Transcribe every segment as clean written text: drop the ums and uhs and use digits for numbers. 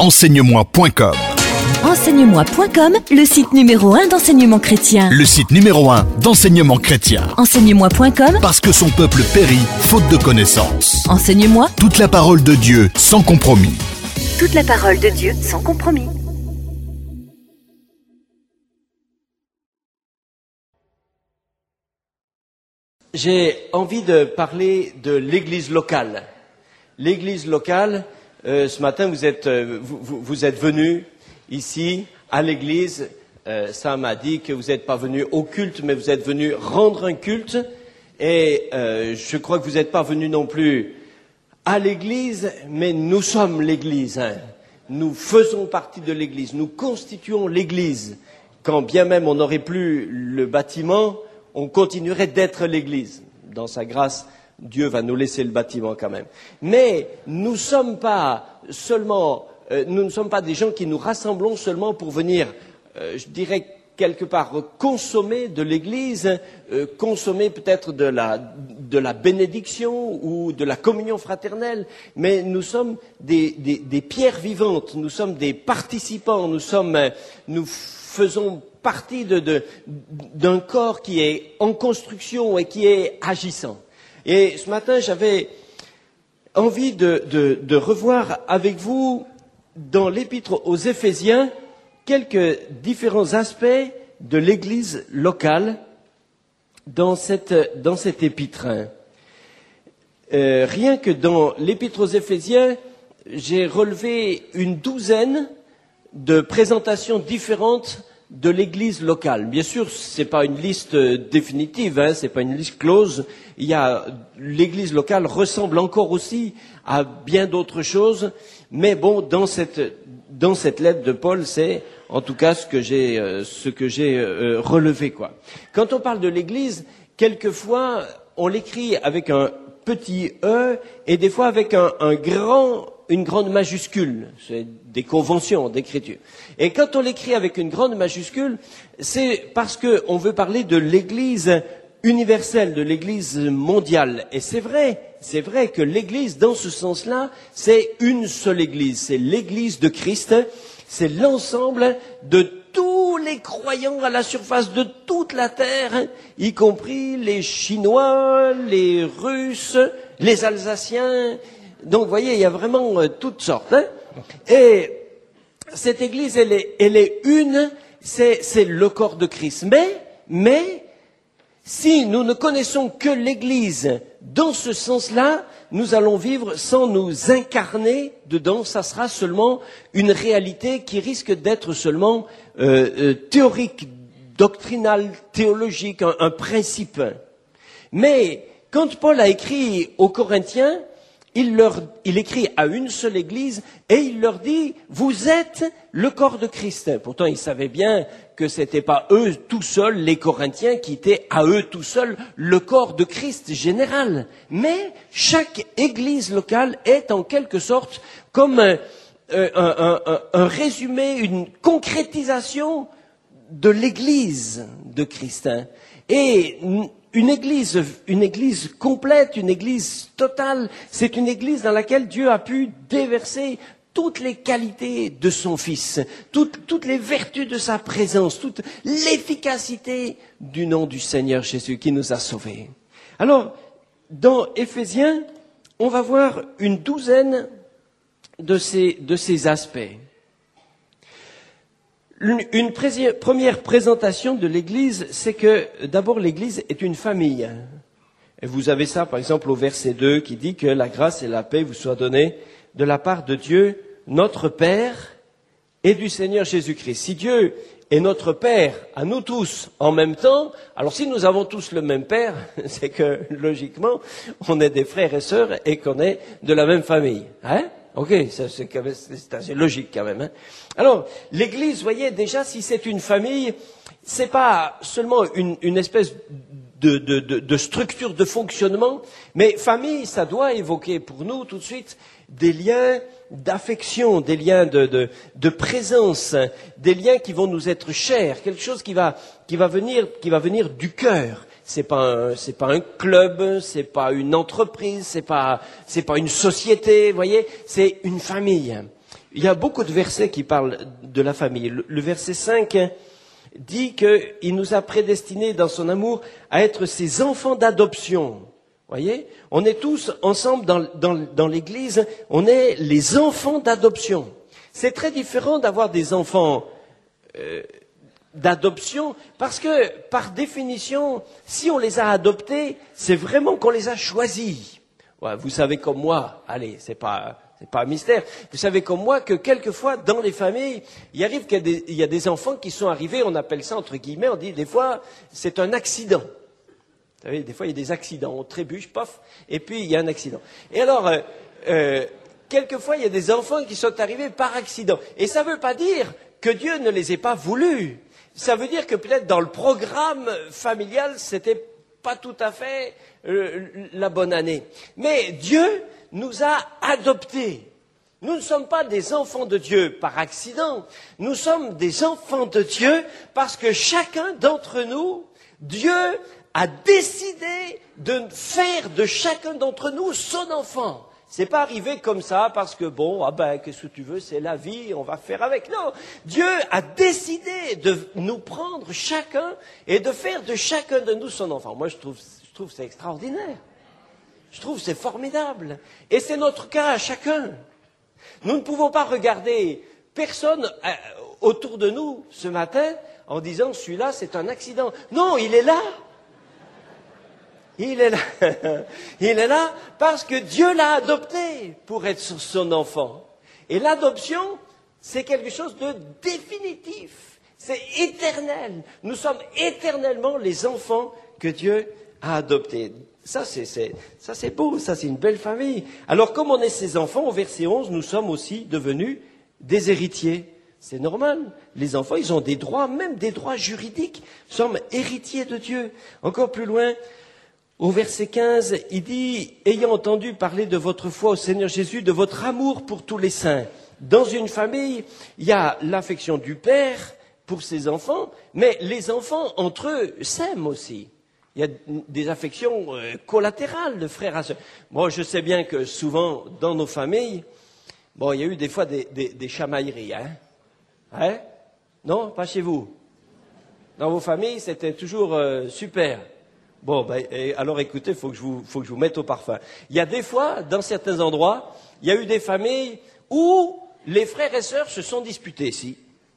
Enseigne-moi.com. Enseigne-moi.com, le site numéro 1 d'enseignement chrétien. Le site numéro 1 d'enseignement chrétien. Enseigne-moi.com, Parce que son peuple périt faute de connaissances. Enseigne-moi. Toute la parole de Dieu sans compromis. Toute la parole de Dieu sans compromis. J'ai envie de parler de l'église locale. L'église locale, ce matin vous êtes venus ici à l'église. Ça m'a dit que vous n'êtes pas venus au culte, mais vous êtes venus rendre un culte. Et je crois que vous n'êtes pas venus non plus à l'église, mais nous sommes l'église. Hein. Nous faisons partie de l'église, nous constituons l'église. Quand bien même on n'aurait plus le bâtiment, on continuerait d'être l'église. Dans sa grâce, Dieu va nous laisser le bâtiment quand même. Mais nous ne sommes pas des gens qui nous rassemblons seulement pour venir, je dirais quelque part, consommer de l'église, consommer peut-être de la bénédiction ou de la communion fraternelle. Mais nous sommes des pierres vivantes, nous sommes des participants, nous faisons partie d'un corps qui est en construction et qui est agissant. Et ce matin, j'avais envie de revoir avec vous, dans l'épître aux Éphésiens, quelques différents aspects de l'Église locale dans cet épître. Rien que dans l'épître aux Éphésiens, j'ai relevé une douzaine de présentations différentes de l'église locale. Bien sûr, c'est pas une liste définitive, hein, c'est pas une liste close. L'église locale ressemble encore aussi à bien d'autres choses, mais bon, dans cette lettre de Paul, c'est en tout cas ce que j'ai relevé, quoi. Quand on parle de l'église, quelquefois, on l'écrit avec un petit e et des fois avec une grande majuscule. C'est des conventions d'écriture. Et quand on l'écrit avec une grande majuscule, c'est parce qu'on veut parler de l'Église universelle, de l'Église mondiale. Et c'est vrai que l'Église, dans ce sens-là, c'est une seule Église. C'est l'Église de Christ. C'est l'ensemble de tous les croyants à la surface de toute la terre, y compris les Chinois, les Russes, les Alsaciens. Donc, vous voyez, il y a vraiment toutes sortes. Hein. Et cette Église, elle est une, c'est le corps de Christ. Mais, si nous ne connaissons que l'Église dans ce sens-là, nous allons vivre sans nous incarner dedans. Ça sera seulement une réalité qui risque d'être seulement théorique, doctrinale, théologique, un principe. Mais quand Paul a écrit aux Corinthiens, il écrit à une seule église et il leur dit, vous êtes le corps de Christ. Pourtant, ils savaient bien que c'était pas eux tout seuls, les Corinthiens, qui étaient à eux tout seuls le corps de Christ général. Mais chaque église locale est en quelque sorte comme un résumé, une concrétisation de l'église de Christ. Et une église complète, une église totale, c'est une église dans laquelle Dieu a pu déverser toutes les qualités de son Fils, toutes les vertus de sa présence, toute l'efficacité du nom du Seigneur Jésus qui nous a sauvés. Alors, dans Éphésiens, on va voir une douzaine de ces aspects. Une première présentation de l'Église, c'est que d'abord l'Église est une famille. Et vous avez ça par exemple au verset 2 qui dit que la grâce et la paix vous soient données de la part de Dieu, notre Père et du Seigneur Jésus-Christ. Si Dieu est notre Père à nous tous en même temps, alors si nous avons tous le même Père, c'est que logiquement on est des frères et sœurs et qu'on est de la même famille. Hein ? Ok, c'est assez logique quand même. Hein. Alors, l'Église, voyez, déjà, si c'est une famille, c'est pas seulement une espèce de structure de fonctionnement, mais famille, ça doit évoquer pour nous tout de suite des liens d'affection, des liens de présence, des liens qui vont nous être chers, quelque chose qui va venir du cœur. C'est pas un club, c'est pas une entreprise, c'est pas une société, vous voyez, c'est une famille. il y a beaucoup de versets qui parlent de la famille. Le verset 5 dit qu'il nous a prédestinés dans son amour à être ses enfants d'adoption. Voyez, on est tous ensemble dans l'Église, on est les enfants d'adoption. C'est très différent d'avoir des enfants d'adoption, parce que, par définition, si on les a adoptés, c'est vraiment qu'on les a choisis. Ouais, vous savez comme moi, allez, c'est pas un mystère, vous savez comme moi que quelquefois, dans les familles, il arrive qu'il y a des enfants qui sont arrivés, on appelle ça entre guillemets, on dit des fois, c'est un accident. Vous savez, des fois, il y a des accidents, on trébuche, paf, et puis il y a un accident. Et alors, quelquefois, il y a des enfants qui sont arrivés par accident. Et ça ne veut pas dire que Dieu ne les ait pas voulus. Ça veut dire que peut-être dans le programme familial, c'était pas tout à fait la bonne année. Mais Dieu nous a adoptés. Nous ne sommes pas des enfants de Dieu par accident. Nous sommes des enfants de Dieu parce que chacun d'entre nous, Dieu a décidé de faire de chacun d'entre nous son enfant. C'est pas arrivé comme ça parce que bon, qu'est-ce que tu veux, c'est la vie, on va faire avec. Non, Dieu a décidé de nous prendre chacun et de faire de chacun de nous son enfant. Moi, je trouve que c'est extraordinaire. Je trouve que c'est formidable. Et c'est notre cas à chacun. Nous ne pouvons pas regarder personne autour de nous ce matin en disant celui-là, c'est un accident. Non, il est là. Il est là. Il est là parce que Dieu l'a adopté pour être son enfant. Et l'adoption, c'est quelque chose de définitif. C'est éternel. Nous sommes éternellement les enfants que Dieu a adoptés. Ça, c'est beau. Ça, c'est une belle famille. Alors, comme on est ses enfants, au verset 11, nous sommes aussi devenus des héritiers. C'est normal. Les enfants, ils ont des droits, même des droits juridiques. Nous sommes héritiers de Dieu. Encore plus loin, au verset 15, il dit « Ayant entendu parler de votre foi au Seigneur Jésus, de votre amour pour tous les saints. » Dans une famille, il y a l'affection du père pour ses enfants, mais les enfants, entre eux, s'aiment aussi. Il y a des affections collatérales de frères à sœurs. Moi, je sais bien que souvent, dans nos familles, il y a eu des fois des chamailleries. Hein? Non, pas chez vous. Dans vos familles, c'était toujours super. Alors écoutez, il faut que je vous mette au parfum. Il y a des fois, dans certains endroits, il y a eu des familles où les frères et sœurs se sont disputés. Si.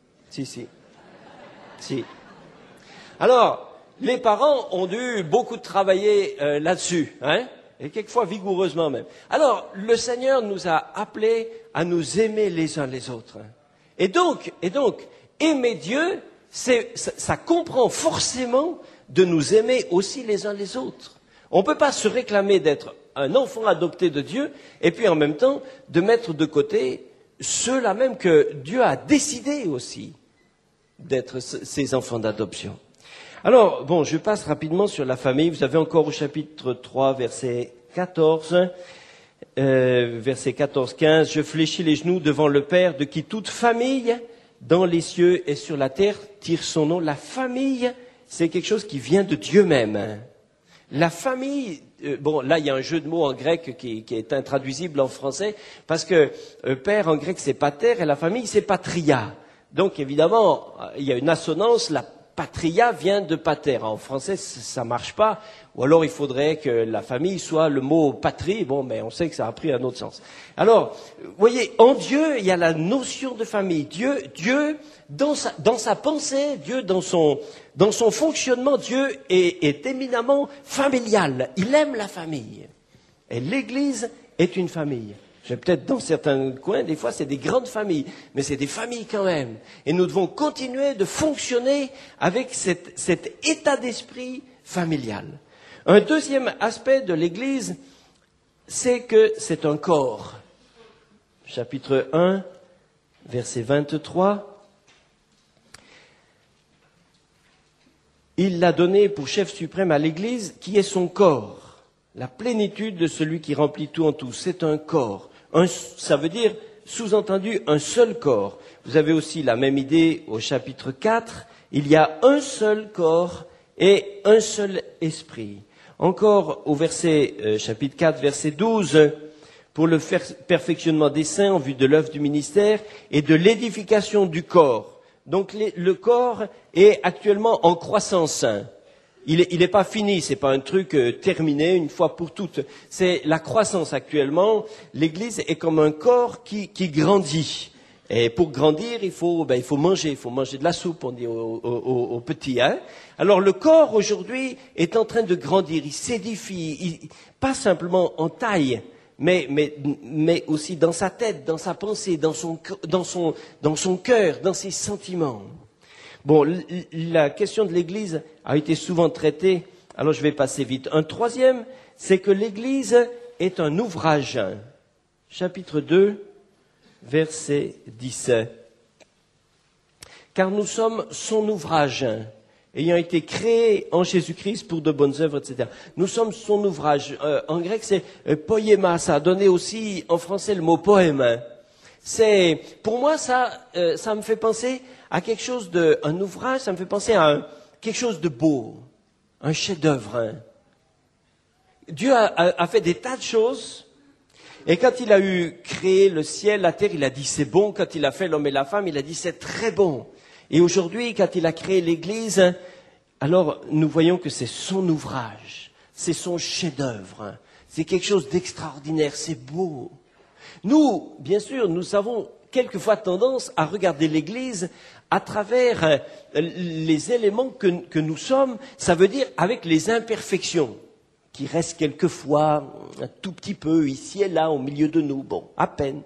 Alors, les parents ont dû beaucoup travailler là-dessus, hein, et quelquefois vigoureusement même. Alors, le Seigneur nous a appelés à nous aimer les uns les autres. Et donc, aimer Dieu, ça comprend forcément de nous aimer aussi les uns les autres. On ne peut pas se réclamer d'être un enfant adopté de Dieu et puis en même temps de mettre de côté ceux-là même que Dieu a décidé aussi d'être ses enfants d'adoption. Alors, je passe rapidement sur la famille. Vous avez encore au chapitre 3, verset 14, verset 14-15, « Je fléchis les genoux devant le Père, de qui toute famille dans les cieux et sur la terre tire son nom. » La famille, c'est quelque chose qui vient de Dieu même. La famille, là il y a un jeu de mots en grec qui est intraduisible en français, parce que père en grec c'est pater et la famille c'est patria. Donc évidemment, il y a une assonance, la patria vient de pater. En français ça marche pas, ou alors il faudrait que la famille soit le mot patrie, mais on sait que ça a pris un autre sens. Alors, vous voyez, en Dieu, il y a la notion de famille. Dieu dans sa pensée, Dieu dans son fonctionnement, Dieu est éminemment familial. Il aime la famille. Et l'Église est une famille. Peut-être dans certains coins, des fois, c'est des grandes familles, mais c'est des familles quand même. Et nous devons continuer de fonctionner avec cet état d'esprit familial. Un deuxième aspect de l'Église, c'est que c'est un corps. Chapitre 1, verset 23. Il l'a donné pour chef suprême à l'Église, qui est son corps. La plénitude de celui qui remplit tout en tout. C'est un corps. Ça veut dire, sous-entendu, un seul corps. Vous avez aussi la même idée au chapitre 4. Il y a un seul corps et un seul esprit. Encore au chapitre 4, verset 12. pour le perfectionnement des saints en vue de l'œuvre du ministère et de l'édification du corps. Donc le corps est actuellement en croissance. Il est pas fini, c'est pas un truc terminé une fois pour toutes. C'est la croissance actuellement. L'Église est comme un corps qui grandit. Et pour grandir, il faut manger de la soupe, on dit aux petits. Hein. Alors le corps aujourd'hui est en train de grandir, il s'édifie, pas simplement en taille, mais aussi dans sa tête, dans sa pensée, dans son cœur, dans ses sentiments. Bon, la question de l'Église a été souvent traitée, alors je vais passer vite. Un troisième, c'est que l'Église est un ouvrage. Chapitre 2, verset 17. Car nous sommes son ouvrage, ayant été créés en Jésus-Christ pour de bonnes œuvres, etc. Nous sommes son ouvrage. En grec, c'est poiema. Ça a donné aussi en français le mot poème. Pour moi, ça me fait penser à quelque chose un ouvrage, ça me fait penser à quelque chose de beau, un chef-d'œuvre. Hein. Dieu a fait des tas de choses, et quand il a créé le ciel, la terre, il a dit c'est bon. Quand il a fait l'homme et la femme, il a dit c'est très bon. Et aujourd'hui, quand il a créé l'Église, alors nous voyons que c'est son ouvrage, c'est son chef-d'œuvre, c'est quelque chose d'extraordinaire, c'est beau. Nous, bien sûr, nous avons quelquefois tendance à regarder l'Église à travers les éléments que nous sommes, ça veut dire avec les imperfections, qui restent quelquefois un tout petit peu ici et là au milieu de nous, bon, à peine.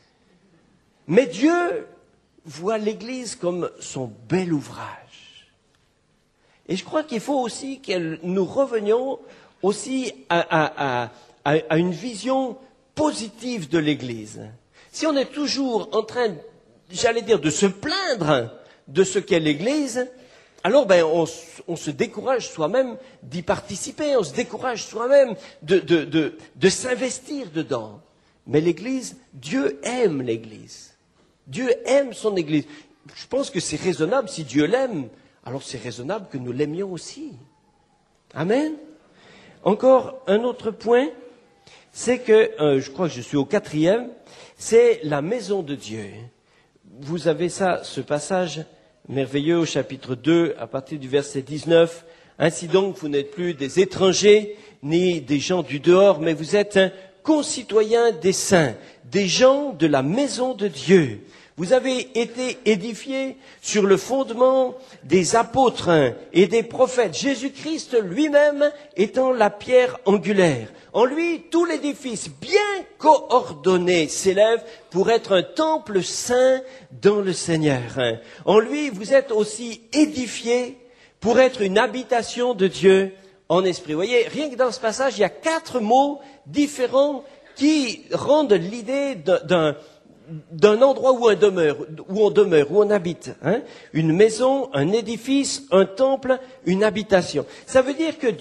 Mais Dieu voit l'Église comme son bel ouvrage. Et je crois qu'il faut aussi que nous revenions aussi à une vision positive de l'Église. Si on est toujours en train, j'allais dire, de se plaindre de ce qu'est l'Église, alors on se décourage soi-même d'y participer, on se décourage soi-même de s'investir dedans. Mais l'Église, Dieu aime l'Église. Dieu aime son Église. Je pense que c'est raisonnable, si Dieu l'aime, alors c'est raisonnable que nous l'aimions aussi. Amen. Encore un autre point, c'est que, je crois que je suis au 4e, c'est la maison de Dieu. Vous avez ce passage merveilleux au chapitre 2, à partir du verset 19. Ainsi donc, vous n'êtes plus des étrangers, ni des gens du dehors, mais vous êtes concitoyens des saints, des gens de la maison de Dieu. Vous avez été édifiés sur le fondement des apôtres et des prophètes, Jésus-Christ lui-même étant la pierre angulaire. En lui, tout l'édifice bien coordonné s'élève pour être un temple saint dans le Seigneur. En lui, vous êtes aussi édifiés pour être une habitation de Dieu en esprit. Vous voyez, rien que dans ce passage, il y a 4 mots différents qui rendent l'idée d'un endroit où on demeure, où on habite. Hein? Une maison, un édifice, un temple, une habitation. Ça veut dire que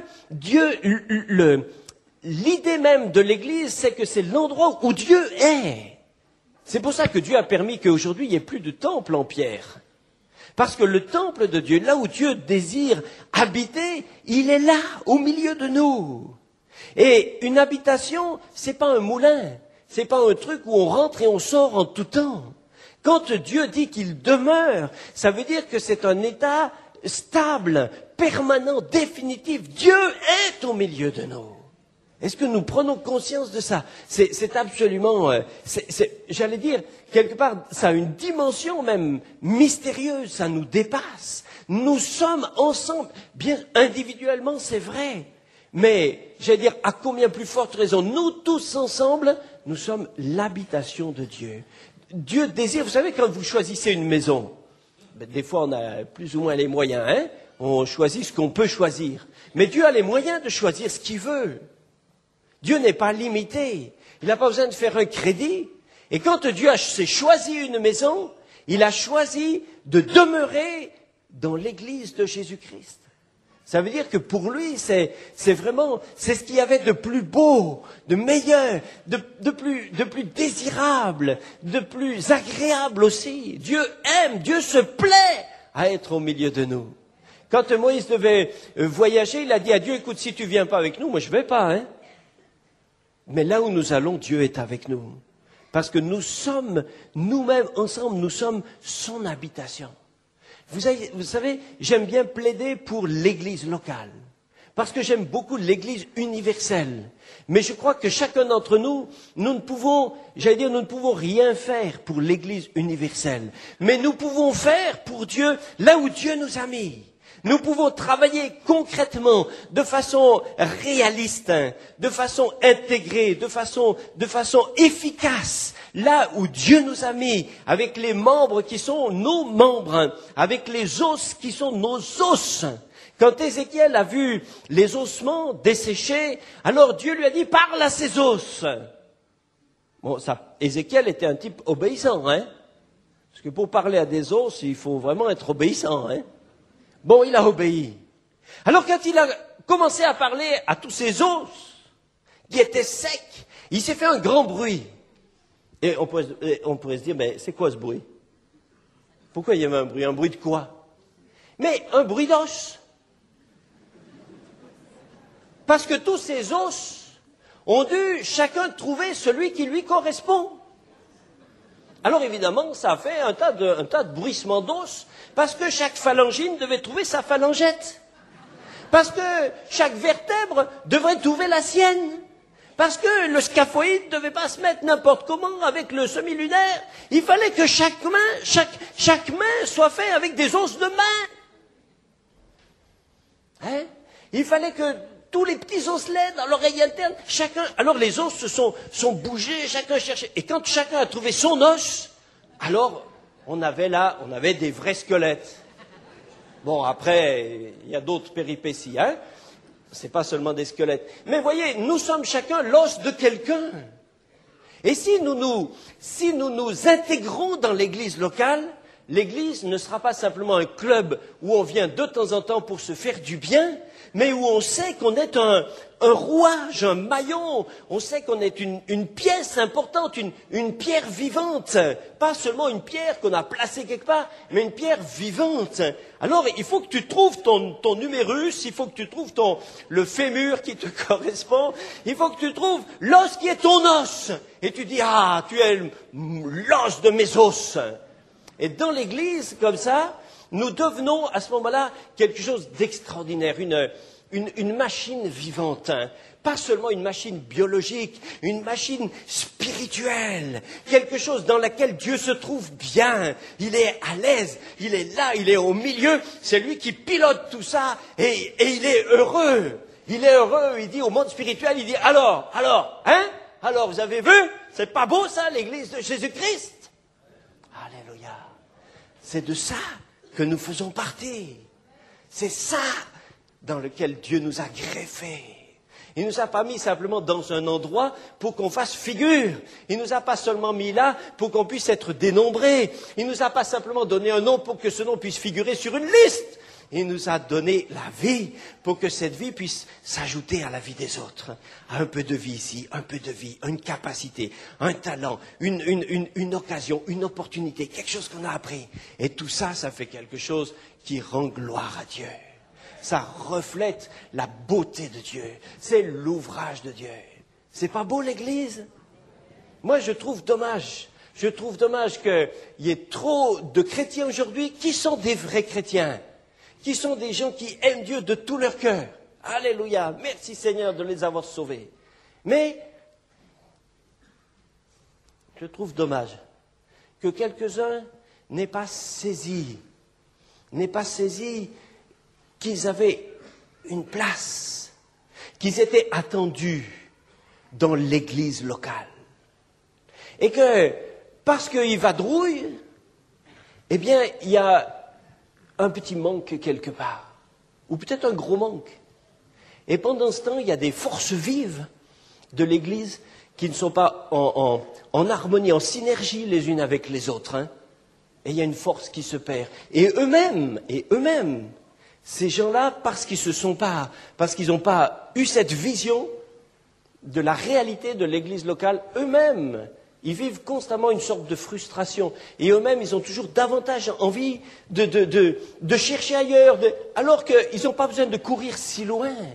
l'idée même de l'Église, c'est que c'est l'endroit où Dieu est. C'est pour ça que Dieu a permis qu'aujourd'hui, il n'y ait plus de temple en pierre. Parce que le temple de Dieu, là où Dieu désire habiter, il est là, au milieu de nous. Et une habitation, c'est pas un moulin. C'est pas un truc où on rentre et on sort en tout temps. Quand Dieu dit qu'il demeure, ça veut dire que c'est un état stable, permanent, définitif. Dieu est au milieu de nous. Est-ce que nous prenons conscience de ça? C'est absolument, j'allais dire, quelque part, ça a une dimension même mystérieuse, ça nous dépasse. Nous sommes ensemble, bien individuellement, c'est vrai. Mais, j'allais dire, à combien plus forte raison, nous tous ensemble, nous sommes l'habitation de Dieu. Dieu désire, vous savez, quand vous choisissez une maison, des fois on a plus ou moins les moyens, hein, on choisit ce qu'on peut choisir. Mais Dieu a les moyens de choisir ce qu'il veut. Dieu n'est pas limité. Il n'a pas besoin de faire un crédit. Et quand Dieu s'est choisi une maison, il a choisi de demeurer dans l'église de Jésus-Christ. Ça veut dire que pour lui, c'est ce qu'il y avait de plus beau, de meilleur, de plus désirable, de plus agréable aussi. Dieu aime, Dieu se plaît à être au milieu de nous. Quand Moïse devait voyager, il a dit à Dieu, écoute, si tu viens pas avec nous, moi je vais pas, hein. Mais là où nous allons, Dieu est avec nous. Parce que nous sommes, nous-mêmes, ensemble, nous sommes son habitation. Vous savez, j'aime bien plaider pour l'Église locale. Parce que j'aime beaucoup l'Église universelle. Mais je crois que chacun d'entre nous, nous ne pouvons rien faire pour l'Église universelle. Mais nous pouvons faire pour Dieu là où Dieu nous a mis. Nous pouvons travailler concrètement, de façon réaliste, de façon intégrée, de façon efficace, là où Dieu nous a mis, avec les membres qui sont nos membres, avec les os qui sont nos os. Quand Ézéchiel a vu les ossements desséchés, alors Dieu lui a dit, parle à ces os. Bon, Ézéchiel était un type obéissant, hein. Parce que pour parler à des os, il faut vraiment être obéissant, hein. Bon, il a obéi. Alors quand il a commencé à parler à tous ces os qui étaient secs, il s'est fait un grand bruit. Et on pourrait se dire, mais c'est quoi ce bruit? Pourquoi il y avait un bruit? Un bruit de quoi? Mais un bruit d'os. Parce que tous ces os ont dû chacun trouver celui qui lui correspond. Alors évidemment, ça a fait un tas de bruissements d'os, parce que chaque phalangine devait trouver sa phalangette. Parce que chaque vertèbre devrait trouver la sienne. Parce que le scaphoïde ne devait pas se mettre n'importe comment avec le semi-lunaire. Il fallait que chaque main soit faite avec des os de main. Hein? Il fallait que tous les petits osselets dans l'oreille alterne, alors les os se sont bougés, chacun cherchait. Et quand chacun a trouvé son os, alors on avait des vrais squelettes. Bon, après, il y a d'autres péripéties, hein. C'est pas seulement des squelettes. Mais voyez, nous sommes chacun l'os de quelqu'un. Et si nous nous intégrons dans l'église locale, l'église ne sera pas simplement un club où on vient de temps en temps pour se faire du bien, mais où on sait qu'on est un rouage, un maillon, on sait qu'on est une pièce importante, une pierre vivante, pas seulement une pierre qu'on a placée quelque part, mais une pierre vivante. Alors, il faut que tu trouves ton numérus, il faut que tu trouves le fémur qui te correspond, il faut que tu trouves l'os qui est ton os. Et tu dis, ah, tu es l'os de mes os. Et dans l'église, comme ça, nous devenons à ce moment-là quelque chose d'extraordinaire, une machine vivante, hein. Pas seulement une machine biologique, une machine spirituelle, quelque chose dans laquelle Dieu se trouve bien, il est à l'aise, il est là, il est au milieu, c'est lui qui pilote tout ça et il est heureux. Il est heureux, il dit au monde spirituel, il dit alors, vous avez vu, c'est pas beau ça l'église de Jésus-Christ? Alléluia. C'est de ça que nous faisons partie. C'est ça dans lequel Dieu nous a greffés. Il ne nous a pas mis simplement dans un endroit pour qu'on fasse figure. Il ne nous a pas seulement mis là pour qu'on puisse être dénombré. Il ne nous a pas simplement donné un nom pour que ce nom puisse figurer sur une liste. Il nous a donné la vie pour que cette vie puisse s'ajouter à la vie des autres. Un peu de vie ici, un peu de vie, une capacité, un talent, une occasion, une opportunité, quelque chose qu'on a appris. Et tout ça, ça fait quelque chose qui rend gloire à Dieu. Ça reflète la beauté de Dieu. C'est l'ouvrage de Dieu. C'est pas beau l'église? Moi, je trouve dommage. Je trouve dommage qu'il y ait trop de chrétiens aujourd'hui qui sont des vrais chrétiens. Qui sont des gens qui aiment Dieu de tout leur cœur. Alléluia. Merci Seigneur de les avoir sauvés. Mais, je trouve dommage que quelques-uns n'aient pas saisi qu'ils avaient une place, qu'ils étaient attendus dans l'église locale. Et que, parce qu'ils vadrouillent, eh bien, il y a un petit manque quelque part, ou peut-être un gros manque. Et pendant ce temps, il y a des forces vives de l'Église qui ne sont pas en harmonie, en synergie les unes avec les autres. Hein. Et il y a une force qui se perd. Et eux-mêmes, ces gens-là, parce qu'ils n'ont pas eu cette vision de la réalité de l'Église locale, eux-mêmes, ils vivent constamment une sorte de frustration. Et eux-mêmes, ils ont toujours davantage envie de chercher ailleurs, alors qu'ils n'ont pas besoin de courir si loin.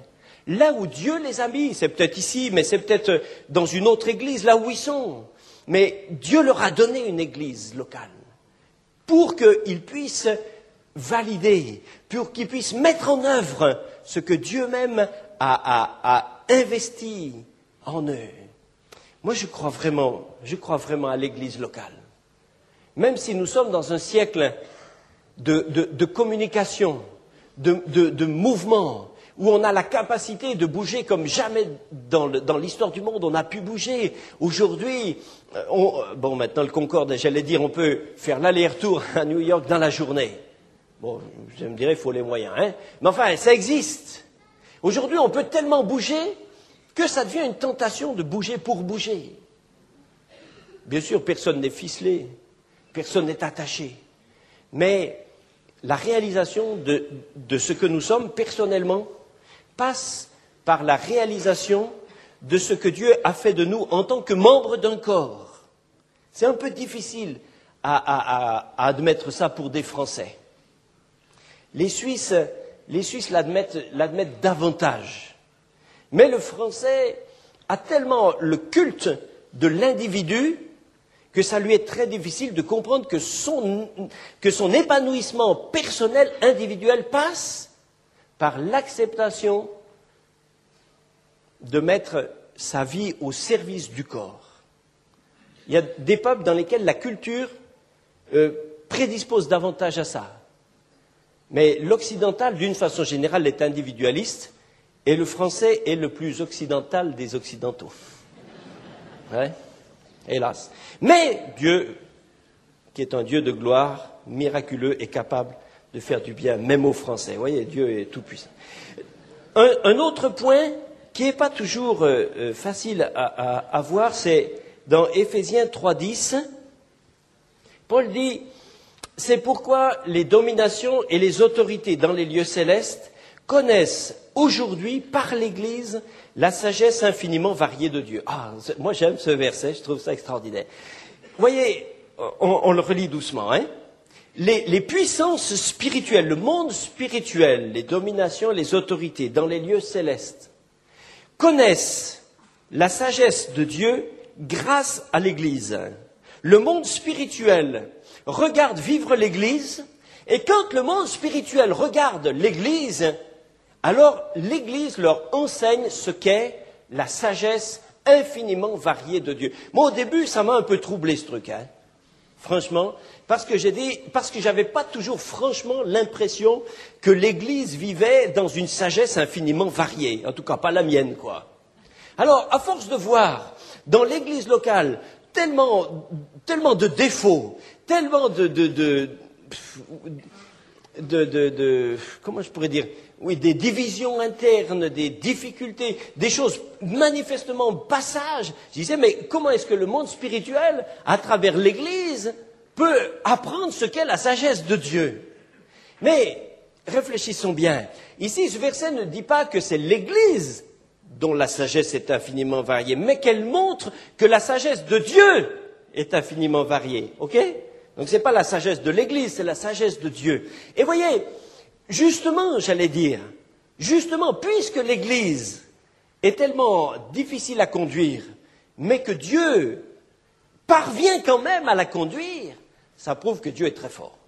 là où Dieu les a mis. C'est peut-être ici, mais c'est peut-être dans une autre église, là où ils sont. Mais Dieu leur a donné une église locale pour qu'ils puissent valider, pour qu'ils puissent mettre en œuvre ce que Dieu même a investi en eux. Moi, je crois vraiment à l'église locale. Même si nous sommes dans un siècle de communication, de mouvement, où on a la capacité de bouger comme jamais dans l'histoire du monde on a pu bouger. Aujourd'hui, maintenant le Concorde, j'allais dire, on peut faire l'aller-retour à New York dans la journée. Bon, je me dirais, il faut les moyens, hein. Mais enfin, ça existe. Aujourd'hui, on peut tellement bouger que ça devient une tentation de bouger pour bouger. Bien sûr, personne n'est ficelé, personne n'est attaché. Mais la réalisation de ce que nous sommes personnellement passe par la réalisation de ce que Dieu a fait de nous en tant que membres d'un corps. C'est un peu difficile à admettre ça pour des Français. Les Suisses l'admettent davantage. Mais le Français a tellement le culte de l'individu que ça lui est très difficile de comprendre que son épanouissement personnel, individuel, passe par l'acceptation de mettre sa vie au service du corps. Il y a des peuples dans lesquels la culture prédispose davantage à ça. Mais l'occidental, d'une façon générale, est individualiste, et le français est le plus occidental des occidentaux. Ouais, hélas. Mais Dieu, qui est un Dieu de gloire, miraculeux, est capable de faire du bien, même aux Français. Vous voyez, Dieu est tout puissant. Un autre point qui n'est pas toujours facile à voir, c'est dans Éphésiens 3:10, Paul dit « C'est pourquoi les dominations et les autorités dans les lieux célestes connaissent aujourd'hui par l'Église la sagesse infiniment variée de Dieu. » Ah, moi j'aime ce verset, je trouve ça extraordinaire. Vous voyez, on le relit doucement, hein. Les puissances spirituelles, le monde spirituel, les dominations et les autorités dans les lieux célestes connaissent la sagesse de Dieu grâce à l'Église. Le monde spirituel regarde vivre l'Église, et quand le monde spirituel regarde l'Église, alors l'Église leur enseigne ce qu'est la sagesse infiniment variée de Dieu. Moi, au début, ça m'a un peu troublé ce truc, hein. Franchement, parce que j'avais pas toujours franchement l'impression que l'Église vivait dans une sagesse infiniment variée. En tout cas, pas la mienne, quoi. Alors, à force de voir dans l'Église locale tellement de défauts, tellement comment je pourrais dire, oui, des divisions internes, des difficultés, des choses manifestement passages. Je disais, mais comment est-ce que le monde spirituel, à travers l'Église, peut apprendre ce qu'est la sagesse de Dieu? Mais réfléchissons bien. Ici, ce verset ne dit pas que c'est l'Église dont la sagesse est infiniment variée, mais qu'elle montre que la sagesse de Dieu est infiniment variée. Ok? Donc ce n'est pas la sagesse de l'Église, c'est la sagesse de Dieu. Et voyez, justement, puisque l'Église est tellement difficile à conduire, mais que Dieu parvient quand même à la conduire, ça prouve que Dieu est très fort.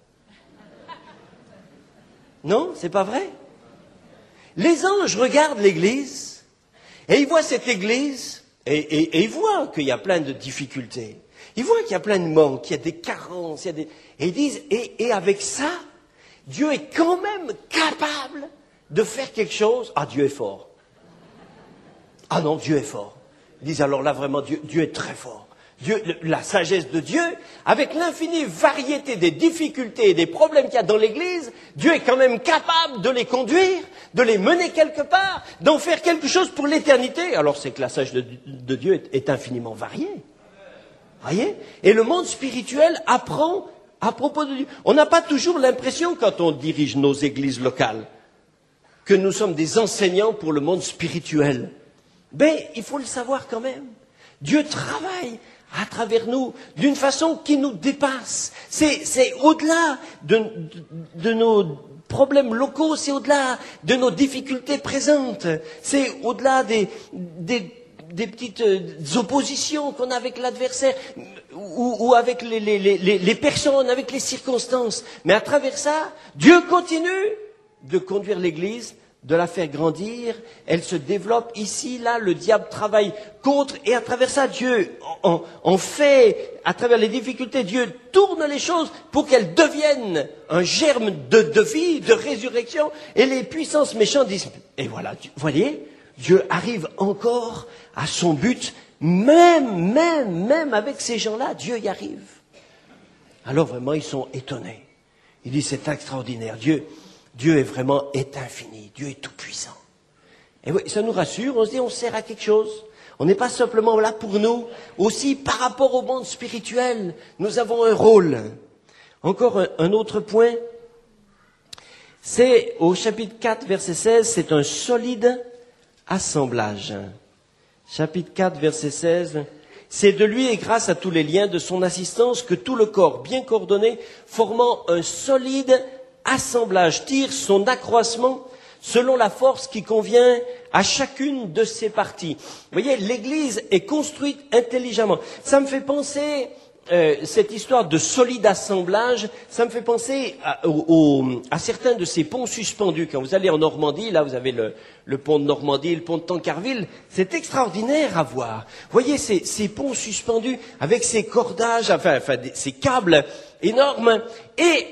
Non, c'est pas vrai? Les anges regardent l'Église, et ils voient cette Église, et ils voient qu'il y a plein de difficultés. Ils voient qu'il y a plein de manques, qu'il y a des carences, et ils disent, et avec ça, Dieu est quand même capable de faire quelque chose. Ah, Dieu est fort. Ah non, Dieu est fort. Ils disent alors là vraiment, Dieu est très fort. Dieu, la sagesse de Dieu, avec l'infinie variété des difficultés et des problèmes qu'il y a dans l'Église, Dieu est quand même capable de les conduire, de les mener quelque part, d'en faire quelque chose pour l'éternité. Alors c'est que la sagesse de Dieu est infiniment variée. Voyez? Et le monde spirituel apprend à propos de Dieu. On n'a pas toujours l'impression, quand on dirige nos églises locales, que nous sommes des enseignants pour le monde spirituel. Mais il faut le savoir quand même. Dieu travaille à travers nous d'une façon qui nous dépasse. C'est au-delà de nos problèmes locaux, c'est au-delà de nos difficultés présentes. C'est au-delà des petites oppositions qu'on a avec l'adversaire ou avec les personnes, avec les circonstances. Mais à travers ça, Dieu continue de conduire l'Église, de la faire grandir. Elle se développe ici, là, le diable travaille contre, et à travers ça, Dieu en fait, à travers les difficultés, Dieu tourne les choses pour qu'elles deviennent un germe de vie, de résurrection, et les puissances méchantes disent, et voilà, vous voyez, Dieu arrive encore à son but, même avec ces gens-là, Dieu y arrive. Alors vraiment, ils sont étonnés. Ils disent, c'est extraordinaire, Dieu est infini, Dieu est tout puissant. Et oui, ça nous rassure, on se dit, on sert à quelque chose. On n'est pas simplement là pour nous, aussi par rapport au monde spirituel, nous avons un rôle. Encore un autre point, c'est au chapitre 4, verset 16, c'est un solide assemblage. Chapitre 4, verset 16, c'est de lui et grâce à tous les liens de son assistance que tout le corps, bien coordonné, formant un solide assemblage, tire son accroissement selon la force qui convient à chacune de ses parties. Vous voyez, l'Église est construite intelligemment. Ça me fait penser, cette histoire de solide assemblage, ça me fait penser à certains de ces ponts suspendus. Quand vous allez en Normandie, là vous avez le pont de Normandie, le pont de Tancarville, c'est extraordinaire à voir. Vous voyez ces ponts suspendus avec ces cordages, ces câbles énormes. Et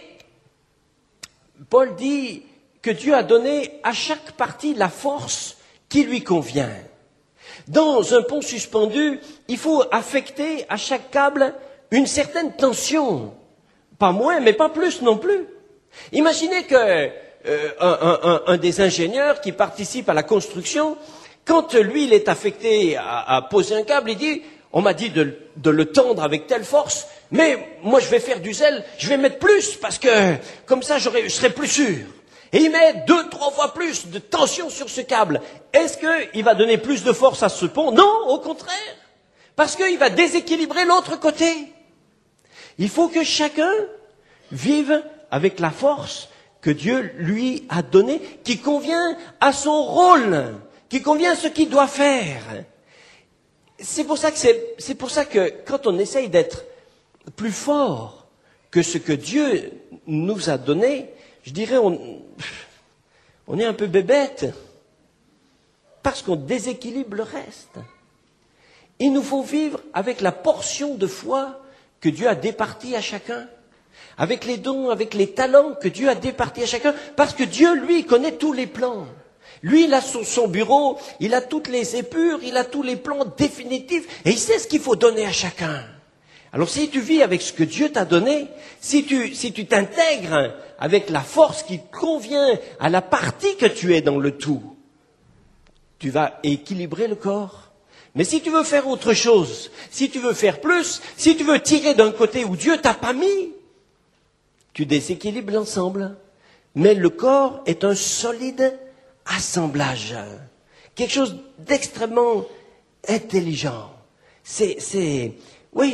Paul dit que Dieu a donné à chaque partie la force qui lui convient. Dans un pont suspendu, il faut affecter à chaque câble une certaine tension. Pas moins, mais pas plus non plus. Imaginez que un des ingénieurs qui participe à la construction, quand lui il est affecté à poser un câble, il dit, on m'a dit de le tendre avec telle force, mais moi je vais faire du zèle, je vais mettre plus parce que comme ça je serai plus sûr. Et il met 2-3 fois plus de tension sur ce câble. Est-ce qu'il va donner plus de force à ce pont? Non, au contraire. Parce qu'il va déséquilibrer l'autre côté. Il faut que chacun vive avec la force que Dieu lui a donnée, qui convient à son rôle, qui convient à ce qu'il doit faire. C'est pour ça que quand on essaye d'être plus fort que ce que Dieu nous a donné, je dirais on est un peu bébête parce qu'on déséquilibre le reste. Il nous faut vivre avec la portion de foi que Dieu a départie à chacun, avec les dons, avec les talents que Dieu a départis à chacun, parce que Dieu, lui, connaît tous les plans. Lui, il a son bureau, il a toutes les épures, il a tous les plans définitifs, et il sait ce qu'il faut donner à chacun. Alors si tu vis avec ce que Dieu t'a donné, si tu t'intègres avec la force qui convient à la partie que tu es dans le tout, tu vas équilibrer le corps. Mais si tu veux faire autre chose, si tu veux faire plus, si tu veux tirer d'un côté où Dieu t'a pas mis, tu déséquilibres l'ensemble. Mais le corps est un solide assemblage, quelque chose d'extrêmement intelligent. Oui,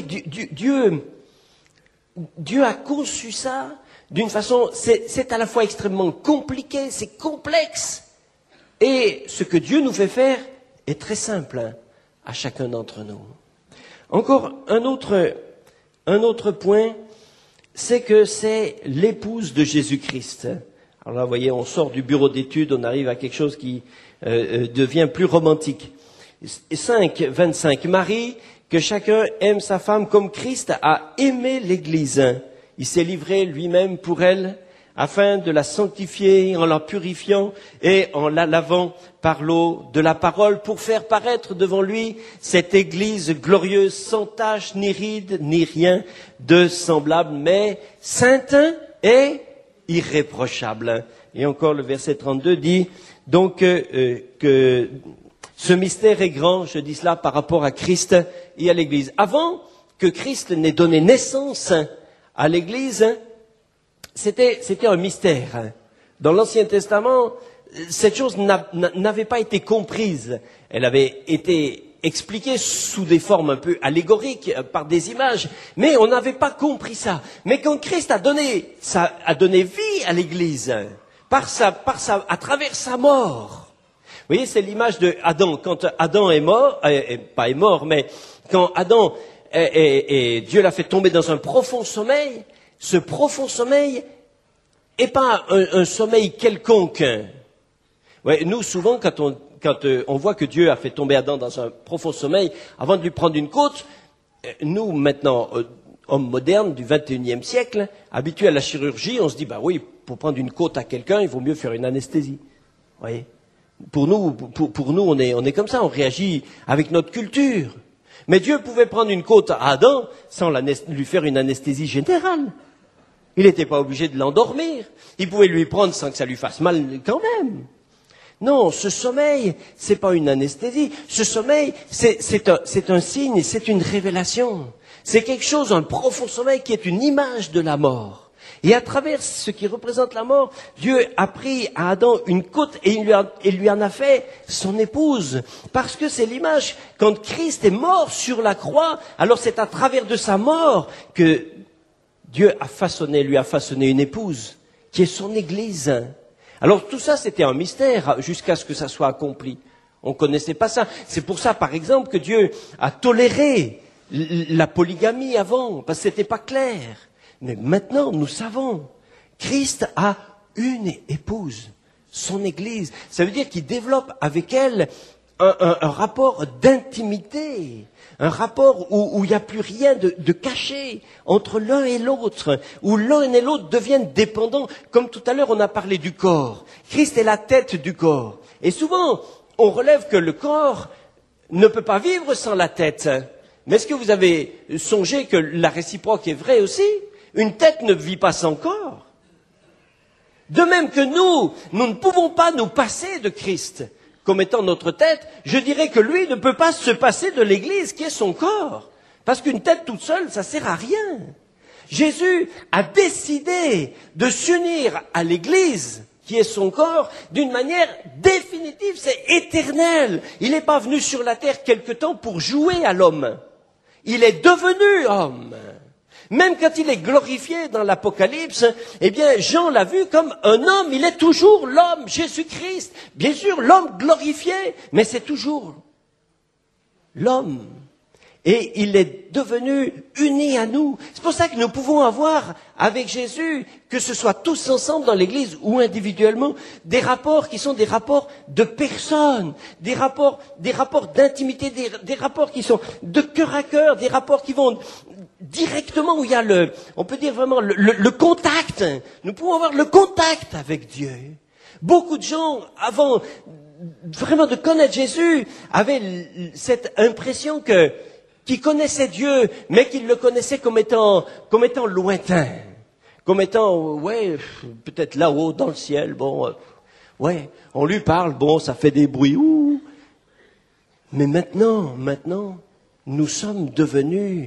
Dieu a conçu ça d'une façon, c'est à la fois extrêmement compliqué, c'est complexe. Et ce que Dieu nous fait faire est très simple à chacun d'entre nous. Encore un autre point, c'est que c'est l'épouse de Jésus-Christ. Alors là, vous voyez, on sort du bureau d'études, on arrive à quelque chose qui devient plus romantique. 5:25. Marie, que chacun aime sa femme comme Christ a aimé l'Église. Il s'est livré lui-même pour elle, afin de la sanctifier en la purifiant et en la lavant par l'eau de la parole, pour faire paraître devant lui cette Église glorieuse, sans tache, ni ride, ni rien de semblable, mais sainte et irréprochable. Et encore le verset 32 dit donc que ce mystère est grand, je dis cela par rapport à Christ et à l'Église. Avant que Christ n'ait donné naissance à l'Église, c'était un mystère. Dans l'Ancien Testament, cette chose n'avait pas été comprise. Elle avait été expliquée sous des formes un peu allégoriques, par des images, mais on n'avait pas compris ça. Mais quand Christ a donné vie à l'Église, à travers sa mort. Vous voyez, c'est l'image de Adam. Quand Adam est mort, pas est mort, mais quand Adam et Dieu l'a fait tomber dans un profond sommeil, ce profond sommeil est pas un sommeil quelconque. Ouais, nous, souvent, quand on voit que Dieu a fait tomber Adam dans un profond sommeil, avant de lui prendre une côte, nous, maintenant, hommes modernes du 21e siècle, habitués à la chirurgie, on se dit, bah oui, pour prendre une côte à quelqu'un, il vaut mieux faire une anesthésie. Vous voyez ? Pour nous, on est comme ça, on réagit avec notre culture. Mais Dieu pouvait prendre une côte à Adam sans lui faire une anesthésie générale. Il n'était pas obligé de l'endormir. Il pouvait lui prendre sans que ça lui fasse mal quand même. Non, ce sommeil, c'est pas une anesthésie. Ce sommeil, c'est un signe, c'est une révélation. C'est quelque chose, un profond sommeil qui est une image de la mort. Et à travers ce qui représente la mort, Dieu a pris à Adam une côte et il lui en a fait son épouse. Parce que c'est l'image, quand Christ est mort sur la croix, alors c'est à travers de sa mort que Dieu lui a façonné une épouse, qui est son Église. Alors tout ça, c'était un mystère jusqu'à ce que ça soit accompli. On ne connaissait pas ça. C'est pour ça, par exemple, que Dieu a toléré la polygamie avant, parce que c'était pas clair. Mais maintenant, nous savons, Christ a une épouse, son Église. Ça veut dire qu'il développe avec elle un rapport d'intimité, un rapport où il n'y a plus rien de caché entre l'un et l'autre, où l'un et l'autre deviennent dépendants. Comme tout à l'heure, on a parlé du corps. Christ est la tête du corps. Et souvent, on relève que le corps ne peut pas vivre sans la tête. Mais est-ce que vous avez songé que la réciproque est vraie aussi ? Une tête ne vit pas sans corps. De même que nous ne pouvons pas nous passer de Christ comme étant notre tête, je dirais que lui ne peut pas se passer de l'Église qui est son corps. Parce qu'une tête toute seule, ça sert à rien. Jésus a décidé de s'unir à l'Église qui est son corps d'une manière définitive, c'est éternel. Il n'est pas venu sur la terre quelque temps pour jouer à l'homme. Il est devenu homme. Même quand il est glorifié dans l'Apocalypse, eh bien, Jean l'a vu comme un homme. Il est toujours l'homme, Jésus-Christ. Bien sûr, l'homme glorifié, mais c'est toujours l'homme. Et il est devenu uni à nous. C'est pour ça que nous pouvons avoir avec Jésus, que ce soit tous ensemble dans l'Église ou individuellement, des rapports qui sont des rapports de personnes, des rapports d'intimité, des rapports qui sont de cœur à cœur, des rapports qui vont directement où il y a on peut dire vraiment le contact. Nous pouvons avoir le contact avec Dieu. Beaucoup de gens, avant vraiment de connaître Jésus, avaient cette impression qu'ils connaissaient Dieu, mais qu'ils le connaissaient comme étant lointain. Comme étant, ouais, peut-être là-haut, dans le ciel, bon, ouais, on lui parle, bon, ça fait des bruits, ouh. Mais maintenant, nous sommes devenus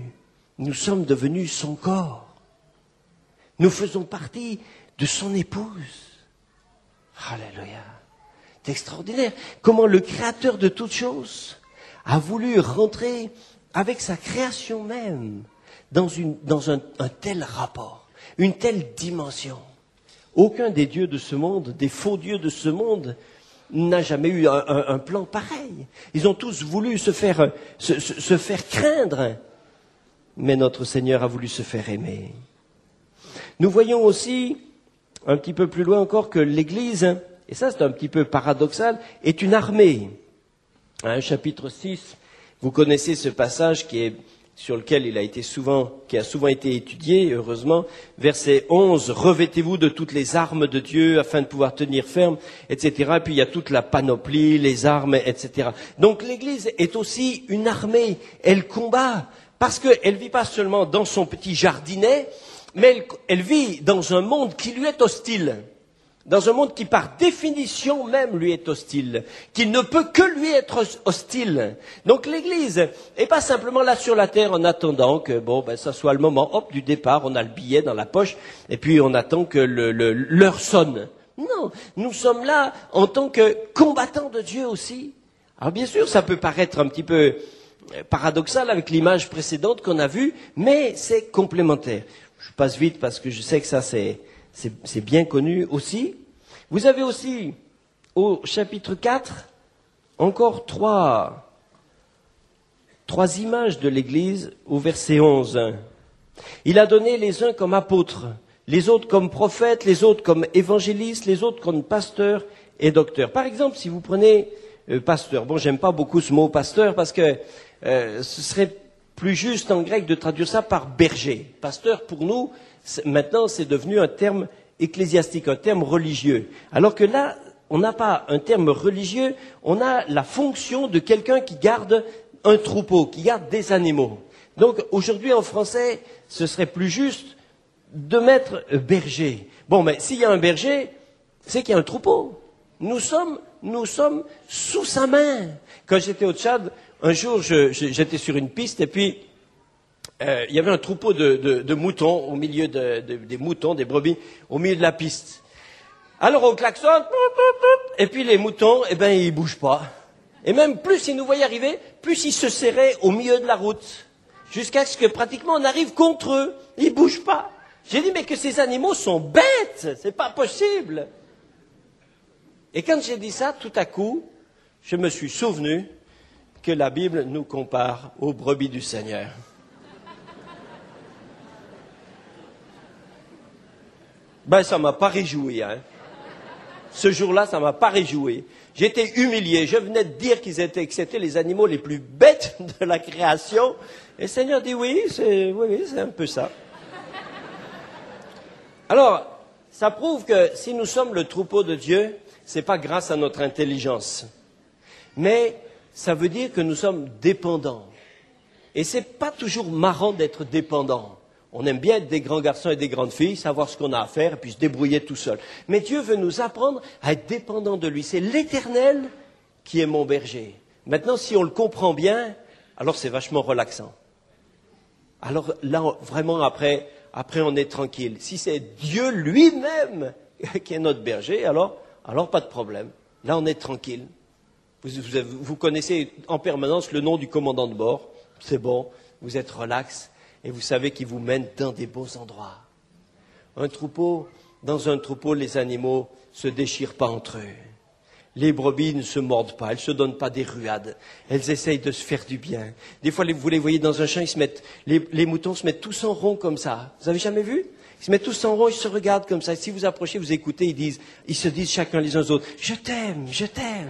son corps. Nous faisons partie de son épouse. Alléluia. C'est extraordinaire. Comment le Créateur de toutes choses a voulu rentrer avec sa création même dans un tel rapport, une telle dimension. Aucun des dieux de ce monde, des faux dieux de ce monde, n'a jamais eu un plan pareil. Ils ont tous voulu se faire craindre. Mais notre Seigneur a voulu se faire aimer. Nous voyons aussi, un petit peu plus loin encore, que l'Église, et ça c'est un petit peu paradoxal, est une armée. Chapitre 6, vous connaissez ce passage sur lequel qui a souvent été étudié, heureusement. Verset 11, revêtez-vous de toutes les armes de Dieu afin de pouvoir tenir ferme, etc. Et puis il y a toute la panoplie, les armes, etc. Donc l'Église est aussi une armée, elle combat. Parce qu'elle ne vit pas seulement dans son petit jardinet, mais elle vit dans un monde qui lui est hostile. Dans un monde qui, par définition même, lui est hostile. Qui ne peut que lui être hostile. Donc l'Église n'est pas simplement là sur la terre en attendant que, ça soit le moment, du départ, on a le billet dans la poche, et puis on attend que l'heure sonne. Non, nous sommes là en tant que combattants de Dieu aussi. Alors bien sûr, ça peut paraître un petit peu paradoxal avec l'image précédente qu'on a vue, mais c'est complémentaire. Je passe vite parce que je sais que ça c'est bien connu aussi. Vous avez aussi, au chapitre 4, encore trois images de l'Église au verset 11. Il a donné les uns comme apôtres, les autres comme prophètes, les autres comme évangélistes, les autres comme pasteurs et docteurs. Par exemple, si vous prenez pasteur, bon, j'aime pas beaucoup ce mot pasteur parce que ce serait plus juste en grec de traduire ça par berger. Pasteur, pour nous, maintenant, c'est devenu un terme ecclésiastique, un terme religieux. Alors que là, on n'a pas un terme religieux, on a la fonction de quelqu'un qui garde un troupeau, qui garde des animaux. Donc, aujourd'hui, en français, ce serait plus juste de mettre berger. Bon, mais s'il y a un berger, c'est qu'il y a un troupeau. Nous sommes sous sa main. Quand j'étais au Tchad, un jour, j'étais sur une piste et puis il y avait un troupeau de moutons au milieu des moutons, des brebis, au milieu de la piste. Alors on klaxonne, et puis les moutons, ils bougent pas. Et même plus ils nous voyaient arriver, plus ils se serraient au milieu de la route, jusqu'à ce que pratiquement on arrive contre eux. Ils bougent pas. J'ai dit mais que ces animaux sont bêtes, c'est pas possible. Et quand j'ai dit ça, tout à coup, je me suis souvenu que la Bible nous compare aux brebis du Seigneur. Ça m'a pas réjoui, hein. Ce jour-là, ça m'a pas réjoui. J'étais humilié. Je venais de dire que c'était les animaux les plus bêtes de la création. Et le Seigneur dit oui, c'est un peu ça. Alors, ça prouve que si nous sommes le troupeau de Dieu, c'est pas grâce à notre intelligence. Mais ça veut dire que nous sommes dépendants. Et c'est pas toujours marrant d'être dépendant. On aime bien être des grands garçons et des grandes filles, savoir ce qu'on a à faire et puis se débrouiller tout seul. Mais Dieu veut nous apprendre à être dépendants de lui. C'est l'Éternel qui est mon berger. Maintenant, si on le comprend bien, alors c'est vachement relaxant. Alors là, vraiment, après on est tranquille. Si c'est Dieu lui-même qui est notre berger, alors pas de problème. Là, on est tranquille. Vous connaissez en permanence le nom du commandant de bord. C'est bon, vous êtes relax. Et vous savez qu'il vous mène dans des beaux endroits. Dans un troupeau, les animaux se déchirent pas entre eux. Les brebis ne se mordent pas, elles se donnent pas des ruades. Elles essayent de se faire du bien. Des fois, vous les voyez dans un champ, les moutons se mettent tous en rond comme ça. Vous avez jamais vu? Ils se mettent tous en rond, ils se regardent comme ça. Et si vous approchez, vous écoutez, ils se disent chacun les uns aux autres, je t'aime, je t'aime.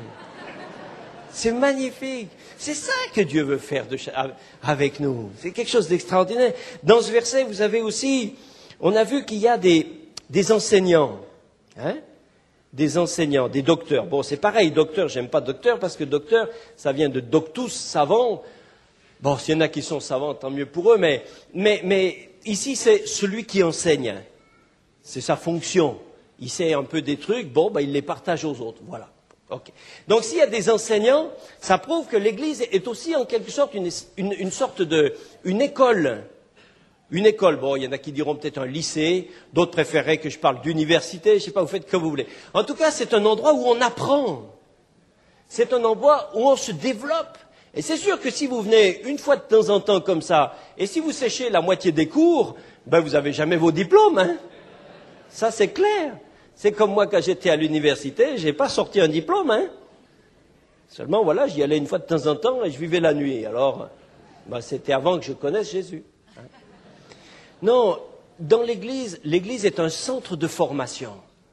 C'est magnifique. C'est ça que Dieu veut faire avec nous. C'est quelque chose d'extraordinaire. Dans ce verset, vous avez aussi, on a vu qu'il y a des enseignants, hein, des enseignants, des docteurs. Bon, c'est pareil, docteur, j'aime pas docteur parce que docteur, ça vient de doctus, savant. Bon, s'il y en a qui sont savants, tant mieux pour eux, mais ici, c'est celui qui enseigne. C'est sa fonction. Il sait un peu des trucs, il les partage aux autres, voilà. Okay. Donc s'il y a des enseignants, ça prouve que l'Église est aussi en quelque sorte une sorte une école. Une école, bon, il y en a qui diront peut-être un lycée, d'autres préféreraient que je parle d'université, je ne sais pas, vous faites comme vous voulez. En tout cas, c'est un endroit où on apprend. C'est un endroit où on se développe. Et c'est sûr que si vous venez une fois de temps en temps comme ça, et si vous séchez la moitié des cours, vous n'avez jamais vos diplômes, hein. Ça, c'est clair. C'est comme moi, quand j'étais à l'université, je n'ai pas sorti un diplôme, hein. Seulement, voilà, j'y allais une fois de temps en temps et je vivais la nuit. Alors, c'était avant que je connaisse Jésus. Hein. Non, dans l'Église est un centre de formation.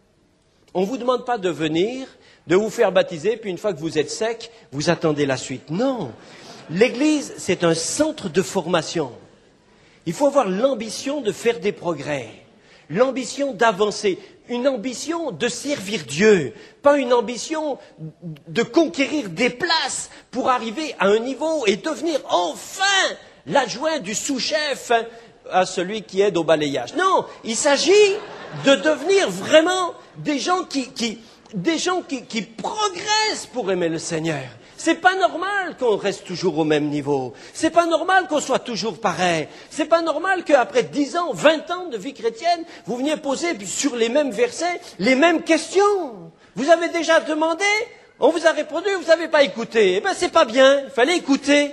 On ne vous demande pas de venir, de vous faire baptiser, puis une fois que vous êtes sec, vous attendez la suite. Non, l'Église, c'est un centre de formation. Il faut avoir l'ambition de faire des progrès, l'ambition d'avancer. Une ambition de servir Dieu, pas une ambition de conquérir des places pour arriver à un niveau et devenir enfin l'adjoint du sous-chef à celui qui aide au balayage. Non, il s'agit de devenir vraiment des gens qui progressent pour aimer le Seigneur. C'est pas normal qu'on reste toujours au même niveau. C'est pas normal qu'on soit toujours pareil. C'est pas normal qu'après 10 ans, 20 ans de vie chrétienne, vous veniez poser sur les mêmes versets les mêmes questions. Vous avez déjà demandé, on vous a répondu, vous n'avez pas écouté. C'est pas bien, il fallait écouter.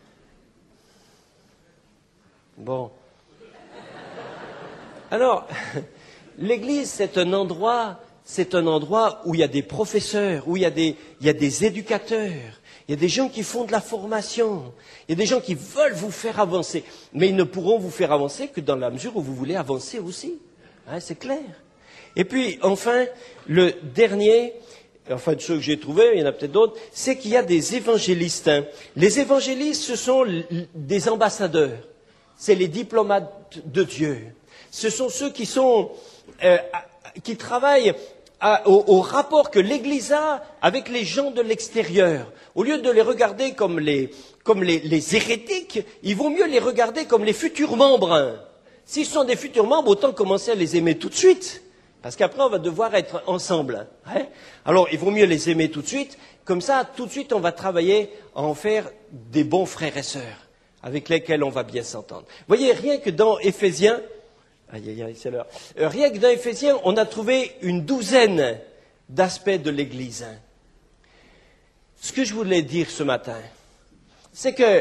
Bon. Alors, l'Église, c'est un endroit c'est un endroit où il y a des professeurs, où il y a des éducateurs, il y a des gens qui font de la formation, il y a des gens qui veulent vous faire avancer. Mais ils ne pourront vous faire avancer que dans la mesure où vous voulez avancer aussi. Hein, c'est clair. Et puis, enfin, le dernier, enfin de ceux que j'ai trouvés, il y en a peut-être d'autres, c'est qu'il y a des évangélistes. Hein. Les évangélistes, ce sont des ambassadeurs. C'est les diplomates de Dieu. Ce sont ceux qui travaillent au rapport que l'Église a avec les gens de l'extérieur. Au lieu de les regarder comme les hérétiques, il vaut mieux les regarder comme les futurs membres. S'ils sont des futurs membres, autant commencer à les aimer tout de suite. Parce qu'après, on va devoir être ensemble. Hein? Alors, il vaut mieux les aimer tout de suite. Comme ça, tout de suite, on va travailler à en faire des bons frères et sœurs avec lesquels on va bien s'entendre. Vous voyez, rien que dans Éphésiens, c'est l'heure. Rien que dans Éphésiens, on a trouvé une douzaine d'aspects de l'Église. Ce que je voulais dire ce matin, c'est que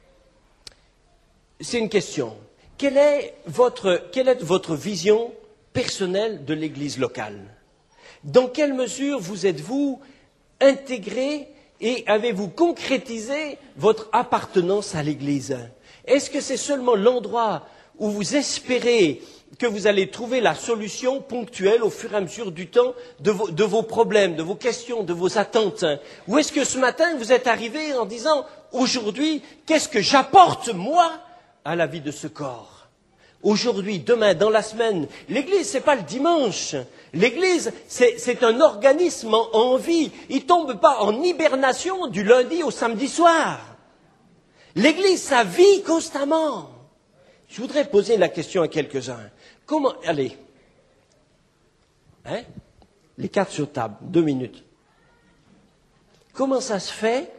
c'est une question. Quelle est votre vision personnelle de l'Église locale? Dans quelle mesure vous êtes-vous intégré et avez-vous concrétisé votre appartenance à l'Église? Est-ce que c'est seulement l'endroit où vous espérez que vous allez trouver la solution ponctuelle au fur et à mesure du temps de vos problèmes, de vos questions, de vos attentes? Ou est-ce que ce matin, vous êtes arrivé en disant, aujourd'hui, qu'est-ce que j'apporte, moi, à la vie de ce corps? Aujourd'hui, demain, dans la semaine, l'Église, c'est pas le dimanche. L'Église, c'est un organisme en vie. Il tombe pas en hibernation du lundi au samedi soir. L'Église, ça vit constamment. Je voudrais poser la question à quelques-uns. Comment, allez, hein, les cartes sur table, 2 minutes. Comment ça se fait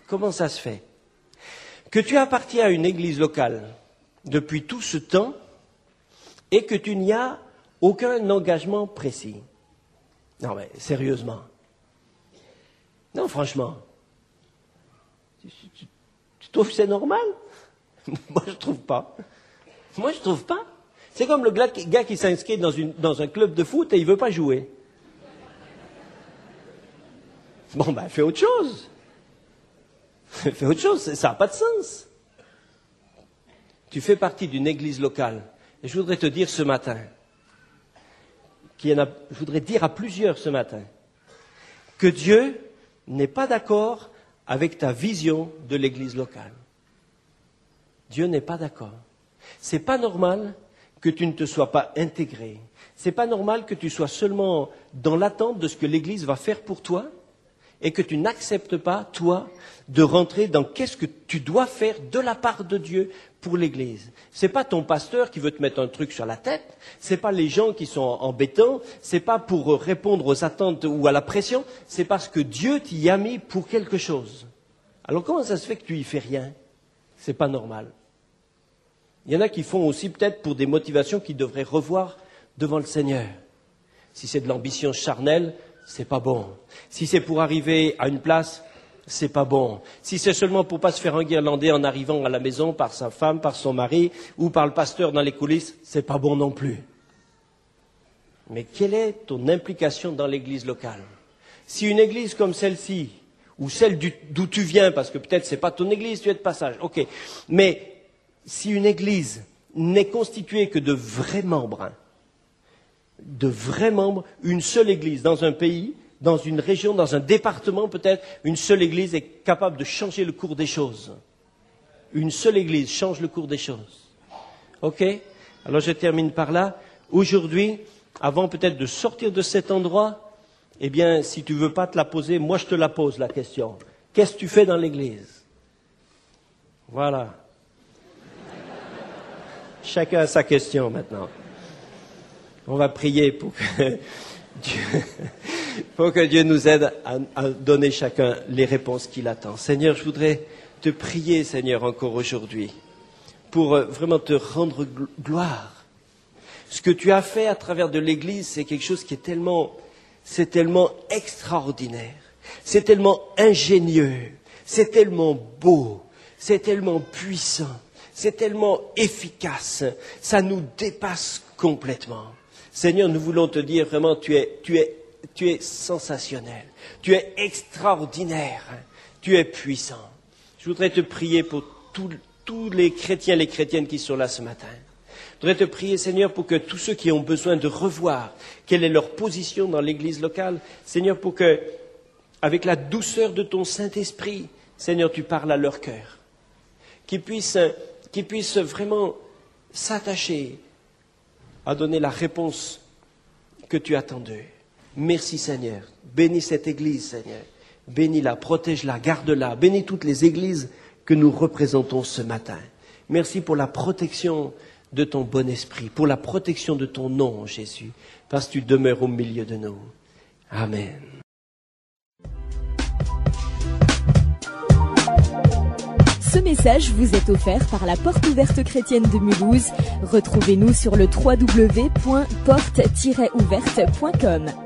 que tu appartiens à une église locale depuis tout ce temps et que tu n'y as aucun engagement précis? Non mais, sérieusement. Non, franchement. Tu trouves que c'est normal? Moi, je trouve pas. C'est comme le gars qui s'inscrit dans un club de foot et il veut pas jouer. Bon, ben, fais autre chose. Fais autre chose, ça n'a pas de sens. Tu fais partie d'une église locale. Et je voudrais te dire ce matin, je voudrais dire à plusieurs ce matin, que Dieu n'est pas d'accord avec ta vision de l'église locale. Dieu n'est pas d'accord. C'est pas normal que tu ne te sois pas intégré. C'est pas normal que tu sois seulement dans l'attente de ce que l'Église va faire pour toi et que tu n'acceptes pas, toi, de rentrer dans qu'est-ce que tu dois faire de la part de Dieu pour l'Église. C'est pas ton pasteur qui veut te mettre un truc sur la tête, c'est pas les gens qui sont embêtants, c'est pas pour répondre aux attentes ou à la pression, c'est parce que Dieu t'y a mis pour quelque chose. Alors comment ça se fait que tu y fais rien? C'est pas normal. Il y en a qui font aussi peut-être pour des motivations qu'ils devraient revoir devant le Seigneur. Si c'est de l'ambition charnelle, c'est pas bon. Si c'est pour arriver à une place, c'est pas bon. Si c'est seulement pour pas se faire enguirlander en arrivant à la maison par sa femme, par son mari ou par le pasteur dans les coulisses, c'est pas bon non plus. Mais quelle est ton implication dans l'église locale? Si une église comme celle-ci, ou celle d'où tu viens, parce que peut-être c'est pas ton église, tu es de passage, ok, mais si une église n'est constituée que de vrais membres, une seule église dans un pays, dans une région, dans un département peut-être, une seule église est capable de changer le cours des choses. Une seule église change le cours des choses. Ok? Alors je termine par là. Aujourd'hui, avant peut-être de sortir de cet endroit, eh bien, si tu veux pas te la poser, moi je te la pose la question. Qu'est-ce que tu fais dans l'église? Voilà. Chacun a sa question maintenant. On va prier pour que Dieu nous aide à donner chacun les réponses qu'il attend. Seigneur, je voudrais te prier, Seigneur, encore aujourd'hui, pour vraiment te rendre gloire. Ce que tu as fait à travers de l'Église, c'est quelque chose qui est tellement extraordinaire, c'est tellement ingénieux, c'est tellement beau, c'est tellement puissant. C'est tellement efficace, ça nous dépasse complètement. Seigneur, nous voulons te dire vraiment, tu es sensationnel. Tu es extraordinaire. Tu es puissant. Je voudrais te prier pour tous les chrétiens, les chrétiennes qui sont là ce matin. Je voudrais te prier, Seigneur, pour que tous ceux qui ont besoin de revoir quelle est leur position dans l'église locale, Seigneur, pour que, avec la douceur de ton Saint-Esprit, Seigneur, tu parles à leur cœur. Qu'ils puissent vraiment s'attacher à donner la réponse que tu attends d'eux. Merci, Seigneur. Bénis cette église, Seigneur. Bénis-la, protège-la, garde-la. Bénis toutes les églises que nous représentons ce matin. Merci pour la protection de ton bon esprit, pour la protection de ton nom, Jésus, parce que tu demeures au milieu de nous. Amen. Ce message vous est offert par la Porte Ouverte Chrétienne de Mulhouse. Retrouvez-nous sur le www.porte-ouverte.com.